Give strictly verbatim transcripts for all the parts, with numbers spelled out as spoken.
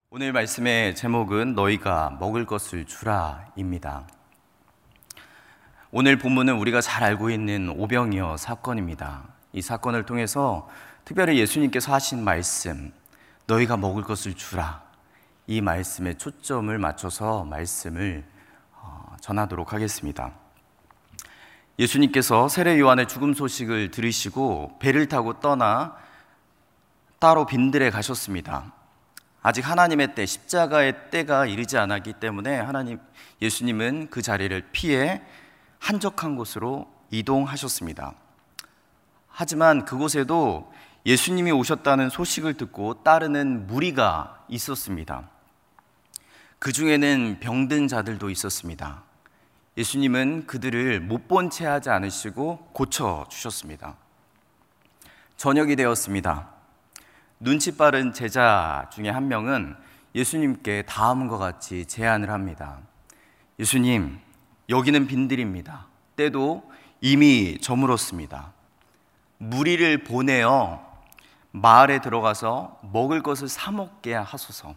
오늘 말씀의 제목은 너희가 먹을 것을 주라입니다. 오늘 본문은 우리가 잘 알고 있는 오병이어 사건입니다. 이 사건을 통해서 특별히 예수님께서 하신 말씀, 너희가 먹을 것을 주라, 이 말씀에 초점을 맞춰서 말씀을 전하도록 하겠습니다. 예수님께서 세례 요한의 죽음 소식을 들으시고 배를 타고 떠나 따로 빈들에 가셨습니다. 아직 하나님의 때, 십자가의 때가 이르지 않았기 때문에 하나님, 예수님은 그 자리를 피해 한적한 곳으로 이동하셨습니다. 하지만 그곳에도 예수님이 오셨다는 소식을 듣고 따르는 무리가 있었습니다. 그 중에는 병든 자들도 있었습니다. 예수님은 그들을 못 본 채 하지 않으시고 고쳐주셨습니다. 저녁이 되었습니다. 눈치 빠른 제자 중에 한 명은 예수님께 다음과 같이 제안을 합니다. 예수님, 여기는 빈들입니다. 때도 이미 저물었습니다. 무리를 보내어 마을에 들어가서 먹을 것을 사 먹게 하소서.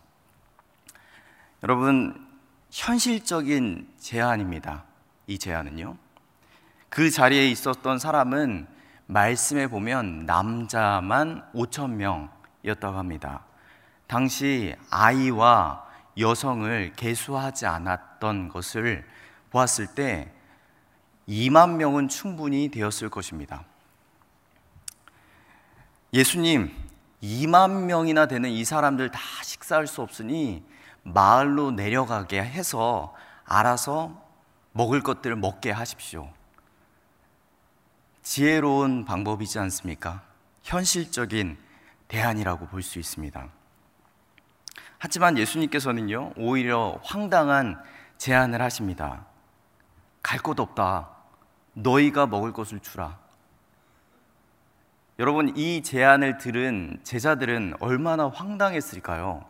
여러분, 현실적인 제안입니다. 이 제안은요, 그 자리에 있었던 사람은 말씀에 보면 남자만 오천 명이었다고 합니다. 당시 아이와 여성을 계수하지 않았던 것을 보았을 때 이만 명은 충분히 되었을 것입니다. 예수님, 이만 명이나 되는 이 사람들 다 식사할 수 없으니 마을로 내려가게 해서 알아서 먹을 것들을 먹게 하십시오. 지혜로운 방법이지 않습니까? 현실적인 대안이라고 볼 수 있습니다. 하지만 예수님께서는요, 오히려 황당한 제안을 하십니다. 갈 곳 없다. 너희가 먹을 것을 주라. 여러분, 이 제안을 들은 제자들은 얼마나 황당했을까요?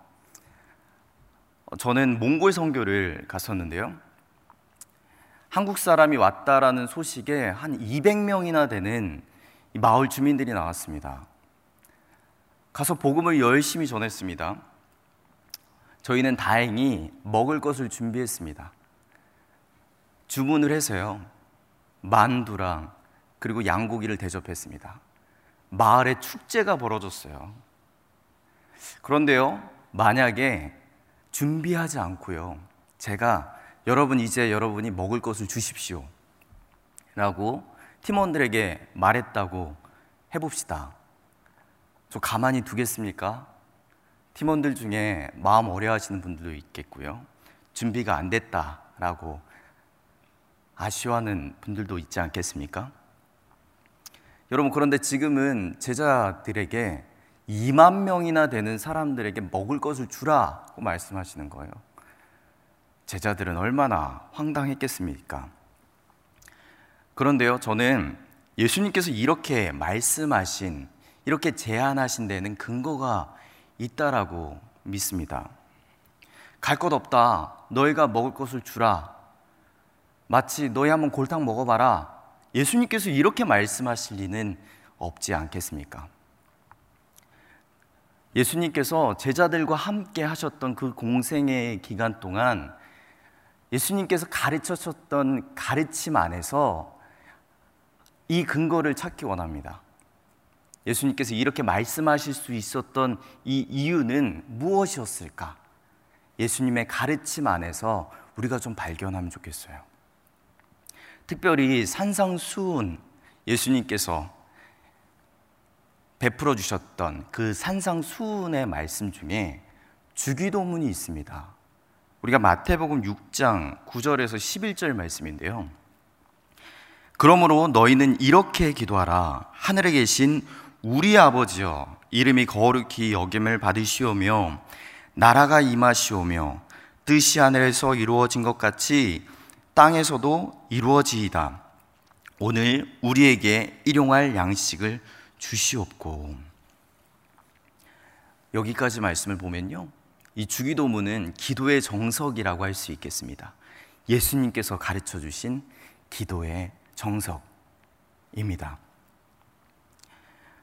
저는 몽골 선교를 갔었는데요, 한국 사람이 왔다라는 소식에 한 이백 명이나 되는 마을 주민들이 나왔습니다. 가서 복음을 열심히 전했습니다. 저희는 다행히 먹을 것을 준비했습니다. 주문을 해서요, 만두랑 그리고 양고기를 대접했습니다. 마을에 축제가 벌어졌어요. 그런데요, 만약에 준비하지 않고요, 제가 여러분, 이제 여러분이 먹을 것을 주십시오 라고 팀원들에게 말했다고 해봅시다. 저 가만히 두겠습니까? 팀원들 중에 마음 어려워하시는 분들도 있겠고요, 준비가 안 됐다라고 아쉬워하는 분들도 있지 않겠습니까? 여러분, 그런데 지금은 제자들에게 이만 명이나 되는 사람들에게 먹을 것을 주라고 말씀하시는 거예요. 제자들은 얼마나 황당했겠습니까? 그런데요, 저는 예수님께서 이렇게 말씀하신, 이렇게 제안하신 데는 근거가 있다라고 믿습니다. 갈 것 없다. 너희가 먹을 것을 주라. 마치 너희 한번 골탕 먹어봐라. 예수님께서 이렇게 말씀하실 리는 없지 않겠습니까? 예수님께서 제자들과 함께 하셨던 그 공생의 기간 동안 예수님께서 가르쳐주셨던 가르침 안에서 이 근거를 찾기 원합니다. 예수님께서 이렇게 말씀하실 수 있었던 이 이유는 무엇이었을까? 예수님의 가르침 안에서 우리가 좀 발견하면 좋겠어요. 특별히 산상수훈, 예수님께서 베풀어 주셨던 그 산상수훈의 말씀 중에 주기도문이 있습니다. 우리가 마태복음 육 장 구 절에서 십일 절 말씀인데요, 그러므로 너희는 이렇게 기도하라. 하늘에 계신 우리 아버지여, 이름이 거룩히 여김을 받으시오며 나라가 임하시오며 뜻이 하늘에서 이루어진 것 같이 땅에서도 이루어지이다. 오늘 우리에게 일용할 양식을 주시옵고. 여기까지 말씀을 보면요, 이 주기도문은 기도의 정석이라고 할 수 있겠습니다. 예수님께서 가르쳐 주신 기도의 정석입니다.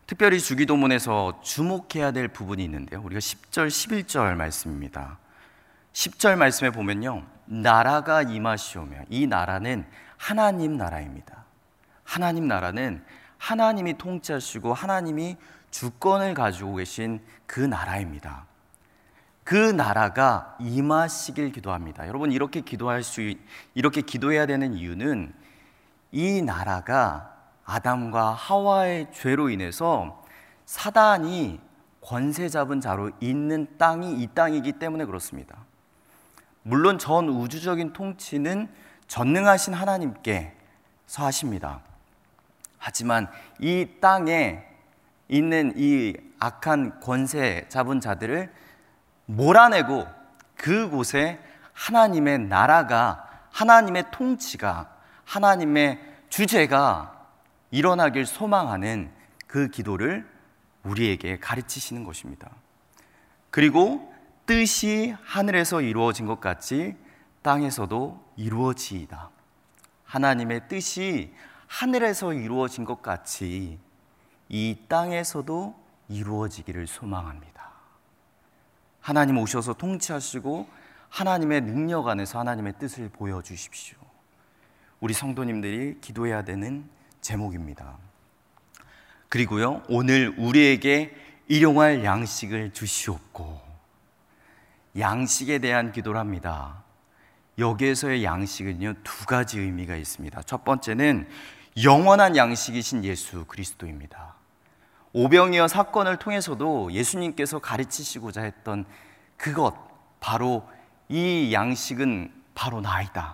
특별히 주기도문에서 주목해야 될 부분이 있는데요, 우리가 십 절, 십일 절 말씀입니다. 십 절 말씀에 보면요, 나라가 임하시오며, 이 나라는 하나님 나라입니다. 하나님 나라는 하나님이 통치하시고 하나님이 주권을 가지고 계신 그 나라입니다. 그 나라가 임하시길 기도합니다. 여러분, 이렇게 기도할 수 이렇게 기도해야 되는 이유는 이 나라가 아담과 하와의 죄로 인해서 사단이 권세 잡은 자로 있는 땅이 이 땅이기 때문에 그렇습니다. 물론 전 우주적인 통치는 전능하신 하나님께서 하십니다. 하지만 이 땅에 있는 이 악한 권세 잡은 자들을 몰아내고 그곳에 하나님의 나라가, 하나님의 통치가, 하나님의 주제가 일어나길 소망하는 그 기도를 우리에게 가르치시는 것입니다. 그리고 뜻이 하늘에서 이루어진 것 같이 땅에서도 이루어지이다. 하나님의 뜻이 하늘에서 이루어진 것 같이 이 땅에서도 이루어지기를 소망합니다. 하나님 오셔서 통치하시고 하나님의 능력 안에서 하나님의 뜻을 보여주십시오. 우리 성도님들이 기도해야 되는 제목입니다. 그리고요, 오늘 우리에게 일용할 양식을 주시옵고, 양식에 대한 기도를 합니다. 여기에서의 양식은요, 두 가지 의미가 있습니다. 첫 번째는 영원한 양식이신 예수 그리스도입니다. 오병이어 사건을 통해서도 예수님께서 가르치시고자 했던 그것, 바로 이 양식은 바로 나이다.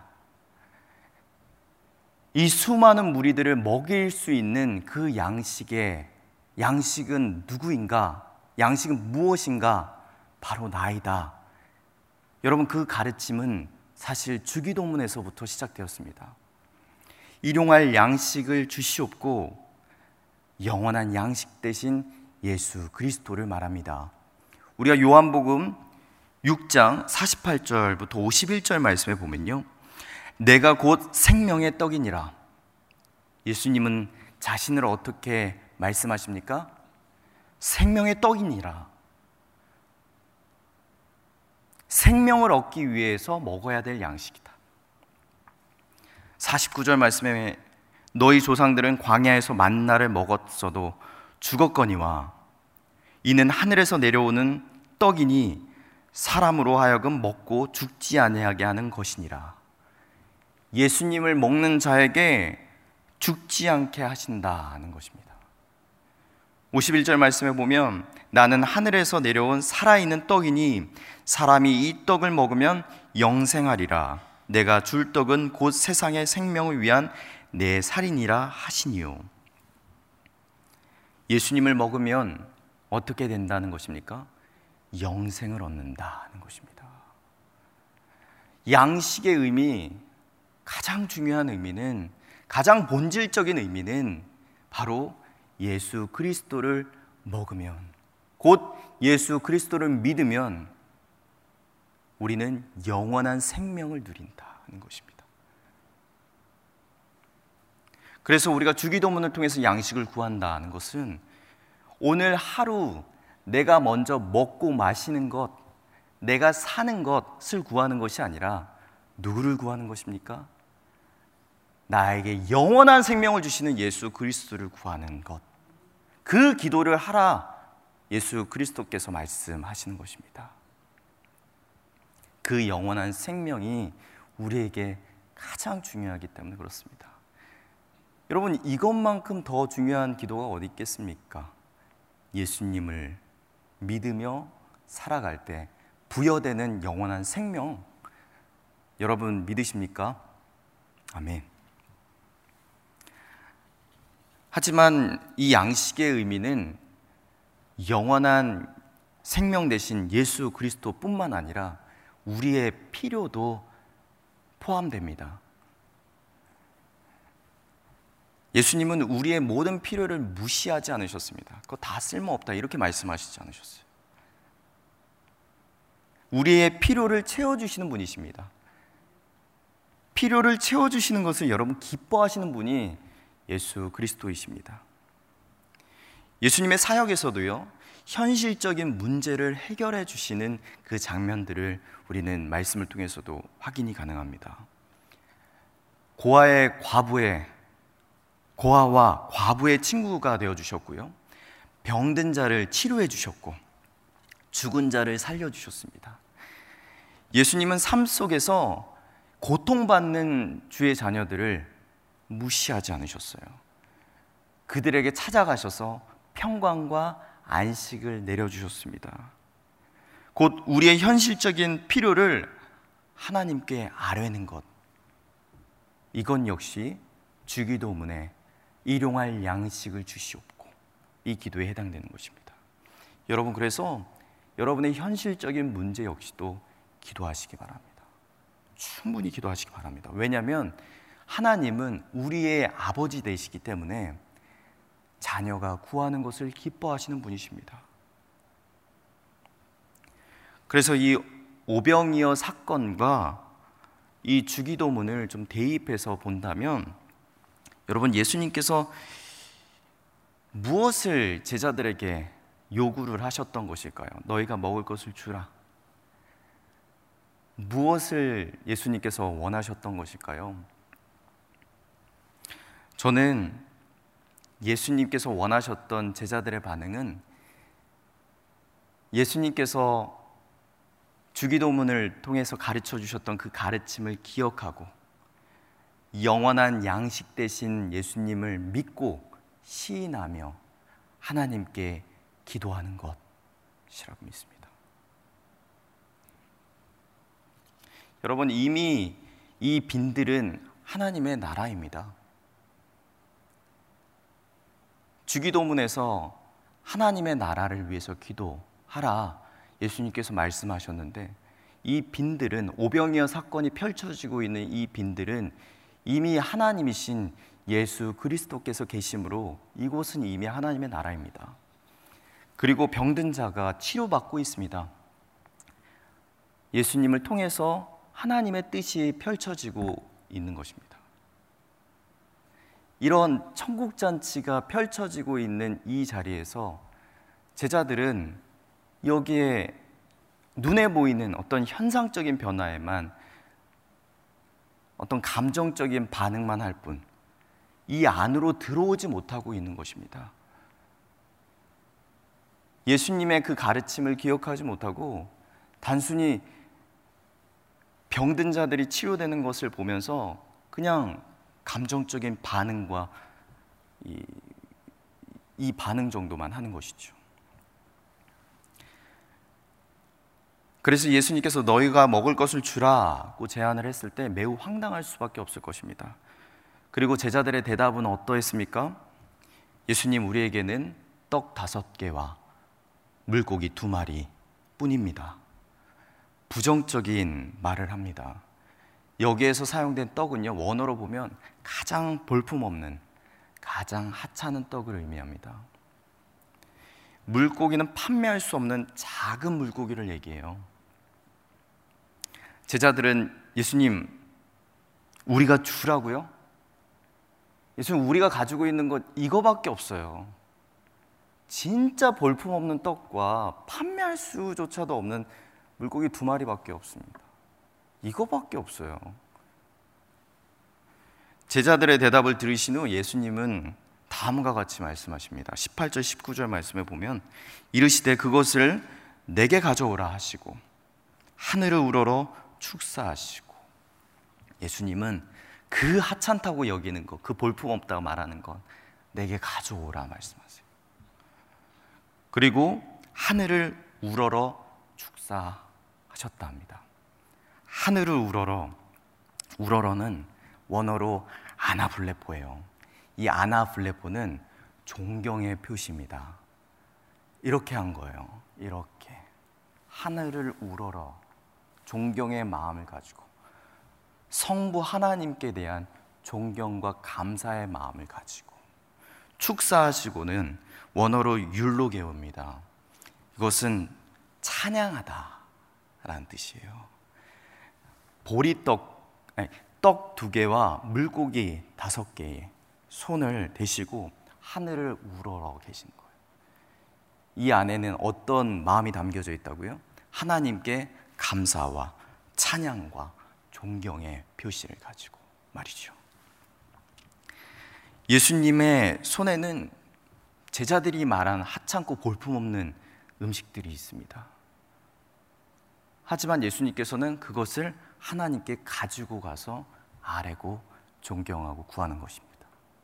이 수많은 무리들을 먹일 수 있는 그 양식의 양식은 누구인가? 양식은 무엇인가? 바로 나이다. 여러분, 그 가르침은 사실 주기도문에서부터 시작되었습니다. 일용할 양식을 주시옵고, 영원한 양식 대신 예수 그리스도를 말합니다. 우리가 요한복음 육 장 사십팔 절부터 오십일 절 말씀에 보면요, 내가 곧 생명의 떡이니라. 예수님은 자신을 어떻게 말씀하십니까? 생명의 떡이니라. 생명을 얻기 위해서 먹어야 될 양식이다. 사십구 절 말씀에 너희 조상들은 광야에서 만나를 먹었어도 죽었거니와 이는 하늘에서 내려오는 떡이니 사람으로 하여금 먹고 죽지 아니하게 하는 것이니라. 예수님을 먹는 자에게 죽지 않게 하신다는 것입니다. 오십일 절 말씀에 보면 나는 하늘에서 내려온 살아있는 떡이니 사람이 이 떡을 먹으면 영생하리라. 내가 줄 떡은 곧 세상의 생명을 위한 내 살이니라 하시니요. 예수님을 먹으면 어떻게 된다는 것입니까? 영생을 얻는다는 것입니다. 양식의 의미, 가장 중요한 의미는, 가장 본질적인 의미는 바로 예수 그리스도를 먹으면, 곧 예수 그리스도를 믿으면 우리는 영원한 생명을 누린다는 것입니다. 그래서 우리가 주기도문을 통해서 양식을 구한다는 것은 오늘 하루 내가 먼저 먹고 마시는 것, 내가 사는 것을 구하는 것이 아니라 누구를 구하는 것입니까? 나에게 영원한 생명을 주시는 예수 그리스도를 구하는 것. 그 기도를 하라 예수 그리스도께서 말씀하시는 것입니다. 그 영원한 생명이 우리에게 가장 중요하기 때문에 그렇습니다. 여러분, 이것만큼 더 중요한 기도가 어디 있겠습니까? 예수님을 믿으며 살아갈 때 부여되는 영원한 생명, 여러분 믿으십니까? 아멘. 하지만 이 양식의 의미는 영원한 생명 대신 예수 그리스도뿐만 아니라 우리의 필요도 포함됩니다. 예수님은 우리의 모든 필요를 무시하지 않으셨습니다. 그거 다 쓸모없다 이렇게 말씀하시지 않으셨어요. 우리의 필요를 채워주시는 분이십니다. 필요를 채워주시는 것을 여러분 기뻐하시는 분이 예수 그리스도이십니다. 예수님의 사역에서도요, 현실적인 문제를 해결해 주시는 그 장면들을 우리는 말씀을 통해서도 확인이 가능합니다. 고아의 과부의 고아와 과부의 친구가 되어 주셨고요, 병든 자를 치료해 주셨고 죽은 자를 살려 주셨습니다. 예수님은 삶 속에서 고통받는 주의 자녀들을 무시하지 않으셨어요. 그들에게 찾아가셔서 평강과 안식을 내려주셨습니다. 곧 우리의 현실적인 필요를 하나님께 아뢰는 것, 이건 역시 주기도문에 일용할 양식을 주시옵고, 이 기도에 해당되는 것입니다. 여러분, 그래서 여러분의 현실적인 문제 역시도 기도하시기 바랍니다. 충분히 기도하시기 바랍니다. 왜냐하면 하나님은 우리의 아버지 되시기 때문에 자녀가 구하는 것을 기뻐하시는 분이십니다. 그래서 이 오병이어 사건과 이 주기도문을 좀 대입해서 본다면, 여러분, 예수님께서 무엇을 제자들에게 요구를 하셨던 것일까요? 너희가 먹을 것을 주라. 무엇을 예수님께서 원하셨던 것일까요? 저는 예수님께서 원하셨던 제자들의 반응은, 예수님께서 주기도문을 통해서 가르쳐 주셨던 그 가르침을 기억하고 영원한 양식 되신 예수님을 믿고 시인하며 하나님께 기도하는 것이라고 믿습니다. 여러분, 이미 이 빈들은 하나님의 나라입니다. 주기도문에서 하나님의 나라를 위해서 기도하라 예수님께서 말씀하셨는데, 이 빈들은, 오병이어 사건이 펼쳐지고 있는 이 빈들은 이미 하나님이신 예수 그리스도께서 계심으로 이곳은 이미 하나님의 나라입니다. 그리고 병든 자가 치료받고 있습니다. 예수님을 통해서 하나님의 뜻이 펼쳐지고 있는 것입니다. 이런 천국잔치가 펼쳐지고 있는 이 자리에서 제자들은 여기에 눈에 보이는 어떤 현상적인 변화에만, 어떤 감정적인 반응만 할 뿐, 이 안으로 들어오지 못하고 있는 것입니다. 예수님의 그 가르침을 기억하지 못하고 단순히 병든 자들이 치료되는 것을 보면서 그냥 감정적인 반응과 이, 이 반응 정도만 하는 것이죠. 그래서 예수님께서 너희가 먹을 것을 주라고 제안을 했을 때 매우 황당할 수밖에 없을 것입니다. 그리고 제자들의 대답은 어떠했습니까? 예수님, 우리에게는 떡 다섯 개와 물고기 두 마리 뿐입니다. 부정적인 말을 합니다. 여기에서 사용된 떡은요, 원어로 보면 가장 볼품없는, 가장 하찮은 떡을 의미합니다. 물고기는 판매할 수 없는 작은 물고기를 얘기해요. 제자들은 예수님, 우리가 주라고요? 예수님, 우리가 가지고 있는 것 이거밖에 없어요. 진짜 볼품없는 떡과 판매할 수조차도 없는 물고기 두 마리밖에 없습니다. 이거밖에 없어요. 제자들의 대답을 들으신 후 예수님은 다음과 같이 말씀하십니다. 십팔 절 십구 절 말씀에 보면, 이르시되 그것을 내게 가져오라 하시고 하늘을 우러러 축사하시고. 예수님은 그 하찮다고 여기는 것, 그 볼품없다고 말하는 것 내게 가져오라 말씀하세요. 그리고 하늘을 우러러 축사하셨다 합니다. 하늘을 우러러, 우러러는 원어로 아나블레포예요. 이 아나블레포는 존경의 표시입니다. 이렇게 한 거예요. 이렇게 하늘을 우러러 존경의 마음을 가지고, 성부 하나님께 대한 존경과 감사의 마음을 가지고. 축사하시고는 원어로 율로게오입니다. 이것은 찬양하다 라는 뜻이에요. 보리떡, 떡 두 개와 물고기 다섯 개에 손을 대시고 하늘을 우러러 계신 거예요. 이 안에는 어떤 마음이 담겨져 있다고요? 하나님께 감사와 찬양과 존경의 표시를 가지고 말이죠. 예수님의 손에는 제자들이 말한 하찮고 볼품없는 음식들이 있습니다. 하지만 예수님께서는 그것을 하나님께 가지고 가서 아뢰고 존경하고 구하는 것입니다.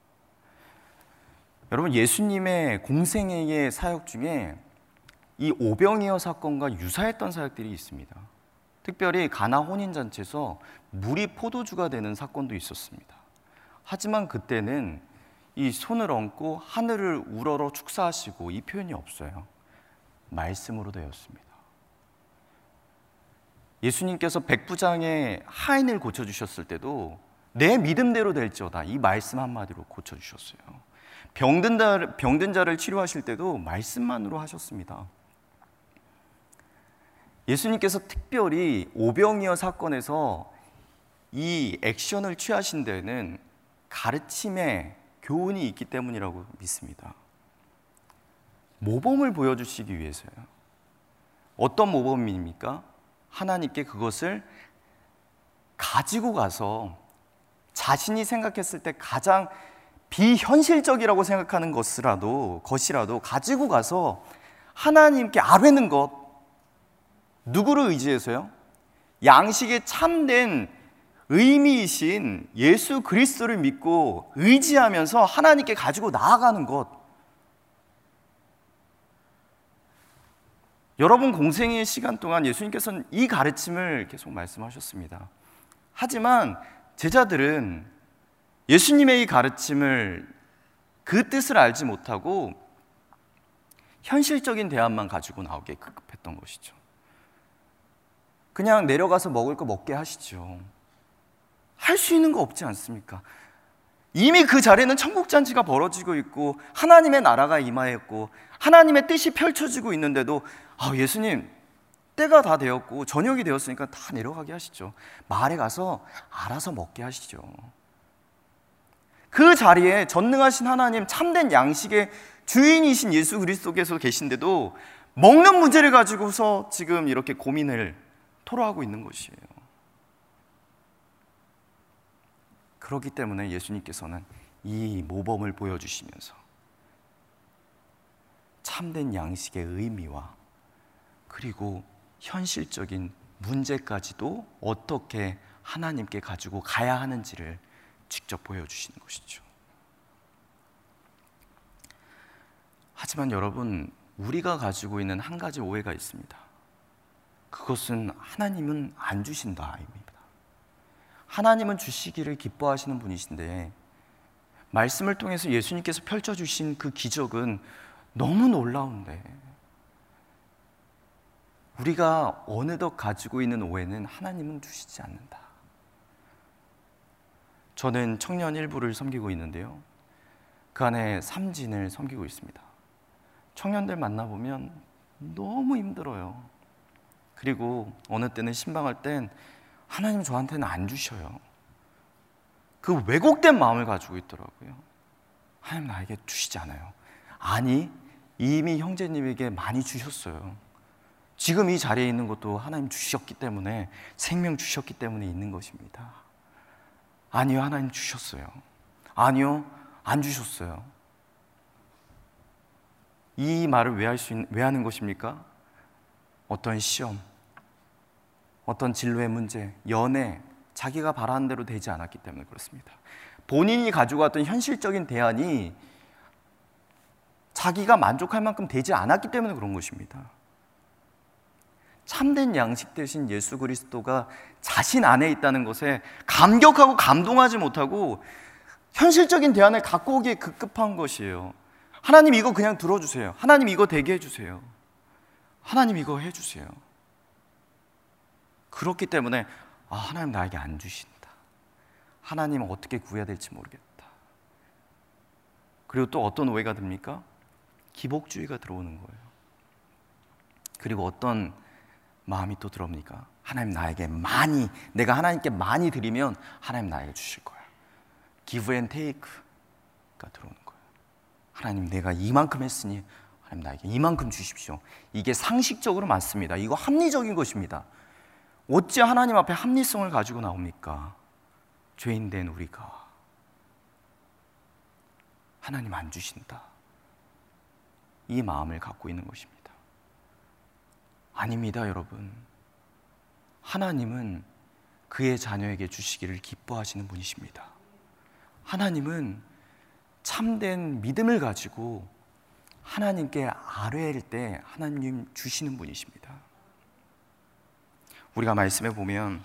여러분, 예수님의 공생애의 사역 중에 이 오병이어 사건과 유사했던 사역들이 있습니다. 특별히 가나 혼인잔치에서 물이 포도주가 되는 사건도 있었습니다. 하지만 그때는 이 손을 얹고 하늘을 우러러 축사하시고 이 표현이 없어요. 말씀으로 되었습니다. 예수님께서 백부장의 하인을 고쳐주셨을 때도 내 믿음대로 될지어다, 이 말씀 한마디로 고쳐주셨어요. 병든, 자, 병든 자를 치료하실 때도 말씀만으로 하셨습니다. 예수님께서 특별히 오병이어 사건에서 이 액션을 취하신 데는 가르침의 교훈이 있기 때문이라고 믿습니다. 모범을 보여주시기 위해서요. 어떤 모범입니까? 하나님께 그것을 가지고 가서 자신이 생각했을 때 가장 비현실적이라고 생각하는 것이라도, 것이라도 가지고 가서 하나님께 아뢰는 것. 누구를 의지해서요? 양식에 참된 의미이신 예수 그리스도를 믿고 의지하면서 하나님께 가지고 나아가는 것. 여러분 공생의 시간 동안 예수님께서는 이 가르침을 계속 말씀하셨습니다. 하지만 제자들은 예수님의 이 가르침을, 그 뜻을 알지 못하고 현실적인 대안만 가지고 나오게 급급했던 것이죠. 그냥 내려가서 먹을 거 먹게 하시죠. 할 수 있는 거 없지 않습니까? 이미 그 자리에는 천국잔치가 벌어지고 있고 하나님의 나라가 임하였고 하나님의 뜻이 펼쳐지고 있는데도 아, 예수님 때가 다 되었고 저녁이 되었으니까 다 내려가게 하시죠. 마을에 가서 알아서 먹게 하시죠. 그 자리에 전능하신 하나님, 참된 양식의 주인이신 예수 그리스도께서 계신데도 먹는 문제를 가지고서 지금 이렇게 고민을 토로하고 있는 것이에요. 그렇기 때문에 예수님께서는 이 모범을 보여주시면서 참된 양식의 의미와 그리고 현실적인 문제까지도 어떻게 하나님께 가지고 가야 하는지를 직접 보여주시는 것이죠. 하지만 여러분, 우리가 가지고 있는 한 가지 오해가 있습니다. 그것은 하나님은 안 주신다입니다. 하나님은 주시기를 기뻐하시는 분이신데 말씀을 통해서 예수님께서 펼쳐주신 그 기적은 너무 놀라운데 우리가 어느덧 가지고 있는 오해는 하나님은 주시지 않는다. 저는 청년 일부를 섬기고 있는데요, 그 안에 삼진을 섬기고 있습니다. 청년들 만나보면 너무 힘들어요. 그리고 어느 때는 신방할 땐 하나님 저한테는 안 주셔요. 그 왜곡된 마음을 가지고 있더라고요. 하나님 나에게 주시지 않아요. 아니, 이미 형제님에게 많이 주셨어요. 지금 이 자리에 있는 것도 하나님 주셨기 때문에, 생명 주셨기 때문에 있는 것입니다. 아니요, 하나님 주셨어요. 아니요, 안 주셨어요. 이 말을 왜 할 수 있, 왜 하는 것입니까? 어떤 시험, 어떤 진로의 문제, 연애, 자기가 바라는 대로 되지 않았기 때문에 그렇습니다. 본인이 가지고 왔던 현실적인 대안이 자기가 만족할 만큼 되지 않았기 때문에 그런 것입니다. 참된 양식 대신 예수 그리스도가 자신 안에 있다는 것에 감격하고 감동하지 못하고 현실적인 대안을 갖고 오기에 급급한 것이에요. 하나님 이거 그냥 들어주세요. 하나님 이거 되게 해주세요. 하나님 이거 해주세요. 그렇기 때문에 아, 하나님 나에게 안 주신다. 하나님은 어떻게 구해야 될지 모르겠다. 그리고 또 어떤 오해가 듭니까? 기복주의가 들어오는 거예요. 그리고 어떤 마음이 또 들어옵니까? 하나님 나에게 많이, 내가 하나님께 많이 드리면 하나님 나에게 주실 거야. Give and take가 들어오는 거예요. 하나님 내가 이만큼 했으니 하나님 나에게 이만큼 주십시오. 이게 상식적으로 맞습니다. 이거 합리적인 것입니다. 어찌 하나님 앞에 합리성을 가지고 나옵니까? 죄인된 우리가 하나님 안 주신다, 이 마음을 갖고 있는 것입니다. 아닙니다, 여러분. 하나님은 그의 자녀에게 주시기를 기뻐하시는 분이십니다. 하나님은 참된 믿음을 가지고 하나님께 아뢰일 때 하나님 주시는 분이십니다. 우리가 말씀해 보면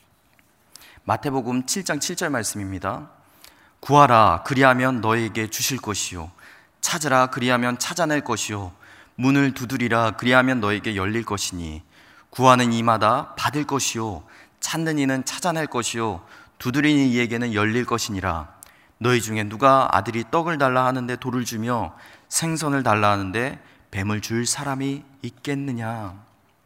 마태복음 칠 장 칠 절 말씀입니다. 구하라, 그리하면 너에게 주실 것이요, 찾으라, 그리하면 찾아낼 것이요, 문을 두드리라, 그리하면 너에게 열릴 것이니, 구하는 이마다 받을 것이요, 찾는 이는 찾아낼 것이요, 두드리는 이에게는 열릴 것이니라. 너희 중에 누가 아들이 떡을 달라 하는데 돌을 주며 생선을 달라 하는데 뱀을 줄 사람이 있겠느냐?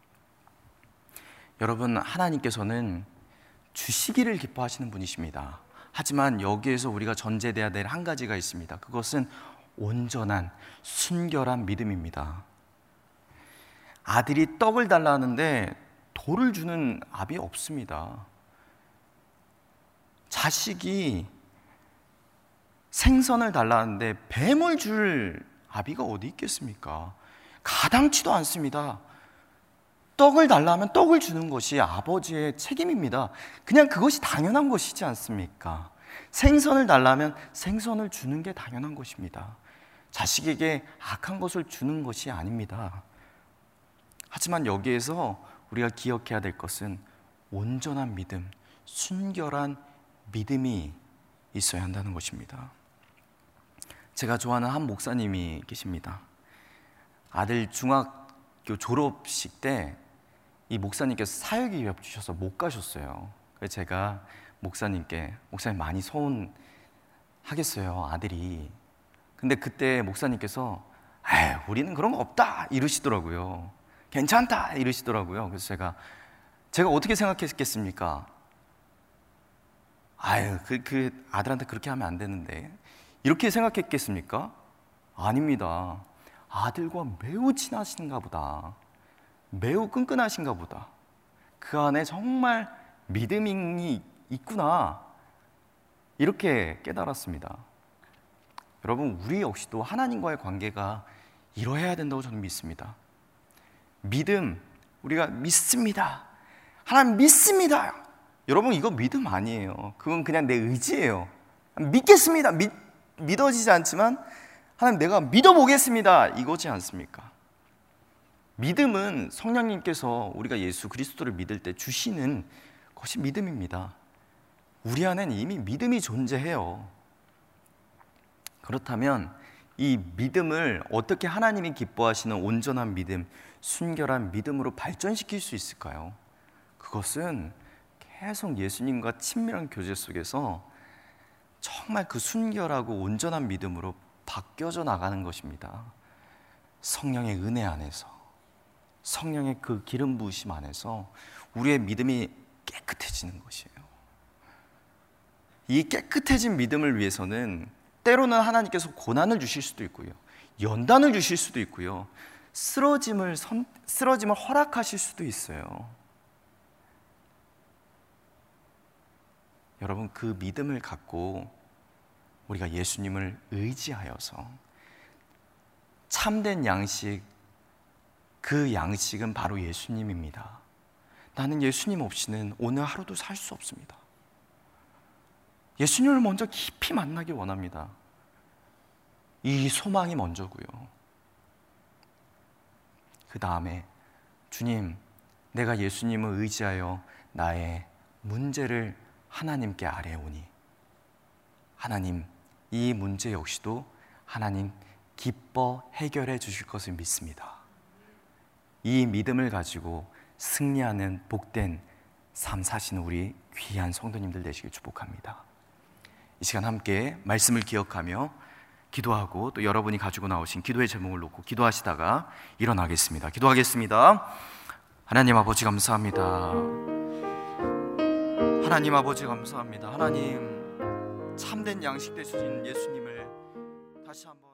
여러분, 하나님께서는 주시기를 기뻐하시는 분이십니다. 하지만 여기에서 우리가 전제돼야 될 한 가지가 있습니다. 그것은 온전한 순결한 믿음입니다. 아들이 떡을 달라 하는데 돌을 주는 아비 없습니다. 자식이 생선을 달라 하는데 뱀을 줄 아비가 어디 있겠습니까? 가당치도 않습니다. 떡을 달라 하면 떡을 주는 것이 아버지의 책임입니다. 그냥 그것이 당연한 것이지 않습니까? 생선을 달라 하면 생선을 주는 게 당연한 것입니다. 자식에게 악한 것을 주는 것이 아닙니다. 하지만 여기에서 우리가 기억해야 될 것은 온전한 믿음, 순결한 믿음이 있어야 한다는 것입니다. 제가 좋아하는 한 목사님이 계십니다. 아들 중학교 졸업식 때 이 목사님께서 사역이 위협 주셔서 못 가셨어요. 그래서 제가 목사님께, 목사님 많이 서운하겠어요, 아들이. 근데 그때 목사님께서 에이, 우리는 그런 거 없다 이러시더라고요. 괜찮다 이러시더라고요. 그래서 제가 제가 어떻게 생각했겠습니까? 아유, 그, 그 아들한테 그렇게 하면 안 되는데, 이렇게 생각했겠습니까? 아닙니다. 아들과 매우 친하신가 보다, 매우 끈끈하신가 보다, 그 안에 정말 믿음이 있구나, 이렇게 깨달았습니다. 여러분, 우리 역시도 하나님과의 관계가 이러해야 된다고 저는 믿습니다. 믿음, 우리가 믿습니다, 하나님 믿습니다. 여러분, 이거 믿음 아니에요. 그건 그냥 내 의지예요. 믿겠습니다, 믿, 믿어지지 않지만 하나님 내가 믿어보겠습니다, 이거지 않습니까? 믿음은 성령님께서 우리가 예수 그리스도를 믿을 때 주시는 것이 믿음입니다. 우리 안에는 이미 믿음이 존재해요. 그렇다면 이 믿음을 어떻게 하나님이 기뻐하시는 온전한 믿음, 순결한 믿음으로 발전시킬 수 있을까요? 그것은 계속 예수님과 친밀한 교제 속에서 정말 그 순결하고 온전한 믿음으로 바뀌어져 나가는 것입니다. 성령의 은혜 안에서, 성령의 그 기름 부으심 안에서 우리의 믿음이 깨끗해지는 것이에요. 이 깨끗해진 믿음을 위해서는 때로는 하나님께서 고난을 주실 수도 있고요, 연단을 주실 수도 있고요, 쓰러짐을, 선, 쓰러짐을 허락하실 수도 있어요. 여러분, 그 믿음을 갖고 우리가 예수님을 의지하여서 참된 양식, 그 양식은 바로 예수님입니다. 나는 예수님 없이는 오늘 하루도 살 수 없습니다. 예수님을 먼저 깊이 만나기 원합니다. 이 소망이 먼저고요. 그 다음에 주님, 내가 예수님을 의지하여 나의 문제를 하나님께 아뢰오니 하나님, 이 문제 역시도 하나님 기뻐 해결해 주실 것을 믿습니다. 이 믿음을 가지고 승리하는 복된 삶 사시는 우리 귀한 성도님들 되시길 축복합니다. 이 시간 함께 말씀을 기억하며 기도하고, 또 여러분이 가지고 나오신 기도의 제목을 놓고 기도하시다가 일어나겠습니다. 기도하겠습니다. 하나님 아버지 감사합니다. 하나님 아버지 감사합니다. 하나님, 참된 양식 되신 예수님을 다시 한번